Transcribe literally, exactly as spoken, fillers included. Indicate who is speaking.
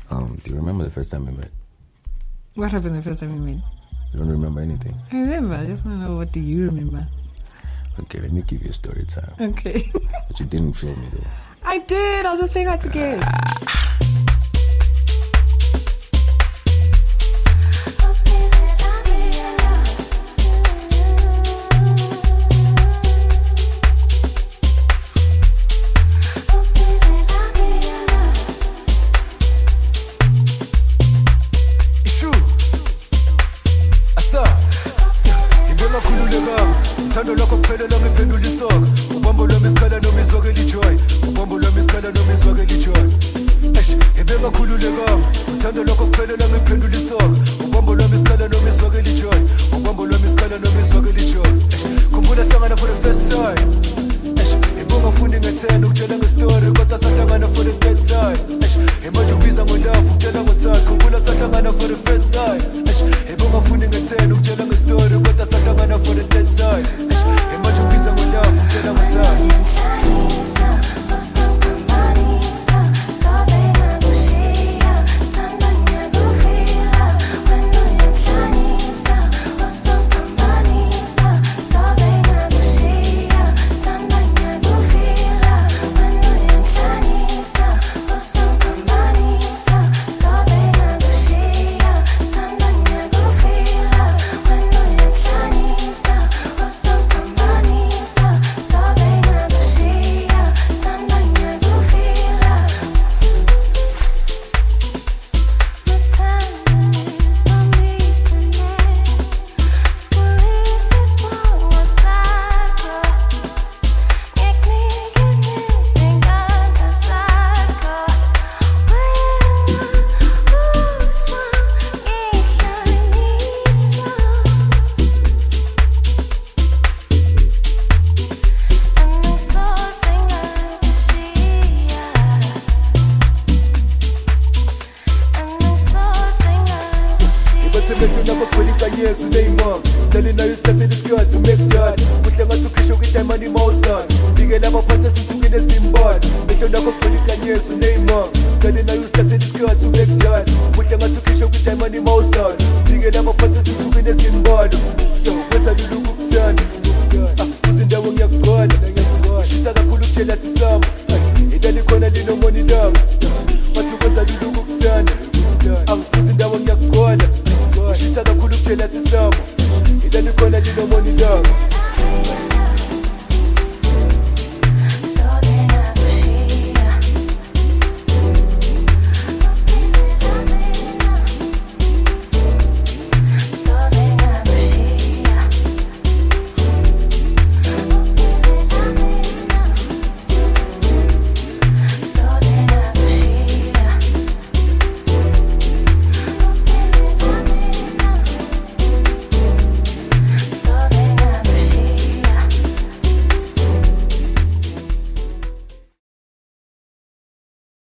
Speaker 1: Um, do you remember the first time we met?
Speaker 2: What happened the first time we met?
Speaker 1: You don't remember anything?
Speaker 2: I remember. I just want to know, what do you remember?
Speaker 1: Okay, let me give you a story time.
Speaker 2: Okay.
Speaker 1: But you didn't feel me though.
Speaker 2: I did. I was just playing hard to get.
Speaker 3: Thando lokho kuphelela ngiphendula isoka ubambo lwami isikhala noma izwake lijoy ubambo lwami isikhala noma izwake lijoy eish ebengakhululekanga uthando lokho kuphelela ngiphendula isoka ubambo lwami isikhala noma izwake lijoy ubambo lwami isikhala noma izwake lijoy eish khumbula hlangana for the first time eish ebongafuni ngethena ukutshela ngestory kodwa sahlangana for the third time eish emanje ubiza ngolove ukutshela ngothando khumbula sahlangana for the first time eish ebongafuni ngethena ukutshela ngestory kodwa sahlangana for the third time eish emanje ubiza ngolove ukutshela ngothando years with Neymar. Telling how you settle this girl to make that. With them to kiss you with time and the mouse on. Big enough of practice to get a symbol. Make you never put it years with Neymar. Telling how you settle this girl to make that. With them to kiss you with time and the mouse on. Big enough of practice to get a symbol. Yo, what's a little look turn? Ah, who's in there when you're gone? She's a cool look jealous is some. It ain't gonna do no money down. But you what's a little look turn? Ah, who's in there when you're gone? She's a cool look jealous is some.